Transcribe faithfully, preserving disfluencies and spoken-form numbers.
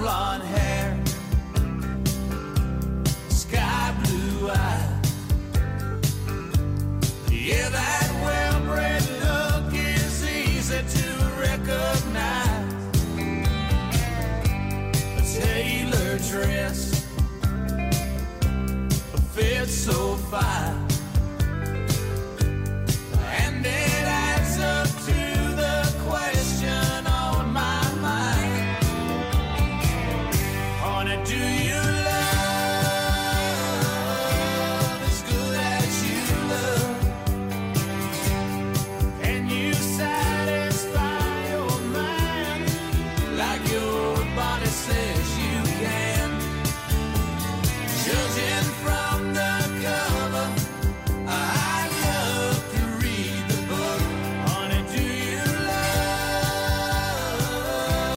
blonde hair, sky blue eyes. Yeah, that well-bred look is easy to recognize. A tailored dress, a fit so fine. And it adds up to the question on my mind. Honey, do you love as good as you love? Can you satisfy your mind like your body says?